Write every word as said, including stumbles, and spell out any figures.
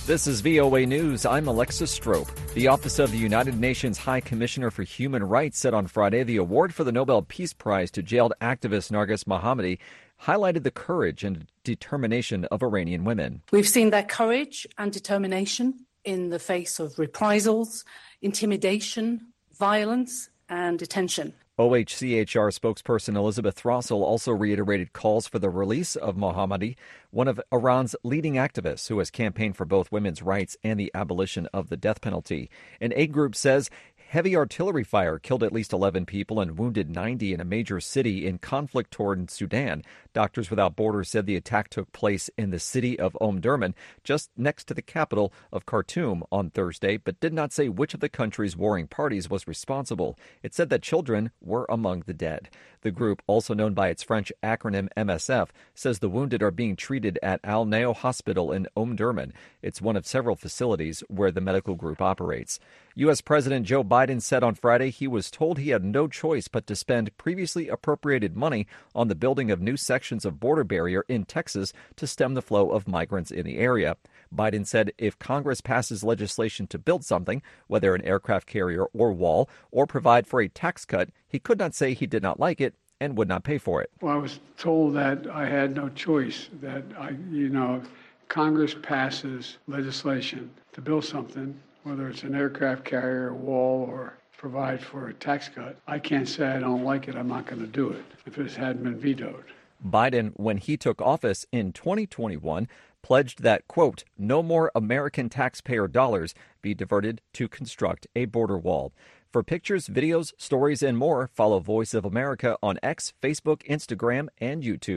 This is V O A News. I'm Alexis Strope. The Office of the United Nations High Commissioner for Human Rights said on Friday the award for the Nobel Peace Prize to jailed activist Narges Mohammadi highlighted the courage and determination of Iranian women. We've seen their courage and determination in the face of reprisals, intimidation, violence, and detention. O H C H R spokesperson Elizabeth Throssell also reiterated calls for the release of Mohammadi, one of Iran's leading activists who has campaigned for both women's rights and the abolition of the death penalty. An aid group says heavy artillery fire killed at least eleven people and wounded ninety in a major city in conflict-torn Sudan. Doctors Without Borders said the attack took place in the city of Omdurman, just next to the capital of Khartoum, on Thursday, but did not say which of the country's warring parties was responsible. It said that children were among the dead. The group, also known by its French acronym M S F, says the wounded are being treated at Al Nao Hospital in Omdurman. It's one of several facilities where the medical group operates. U S. President Joe Biden said on Friday he was told he had no choice but to spend previously appropriated money on the building of new sections of border barrier in Texas to stem the flow of migrants in the area. Biden said if Congress passes legislation to build something, whether an aircraft carrier or wall, or provide for a tax cut, he could not say he did not like it and would not pay for it. Well, I was told that I had no choice, that I, you know, if Congress passes legislation to build something, whether it's an aircraft carrier, a wall, or provide for a tax cut, I can't say I don't like it. I'm not going to do it if it hadn't been vetoed. Biden, when he took office in twenty twenty-one, pledged that, quote, no more American taxpayer dollars be diverted to construct a border wall. For pictures, videos, stories, and more, follow Voice of America on X, Facebook, Instagram, and YouTube.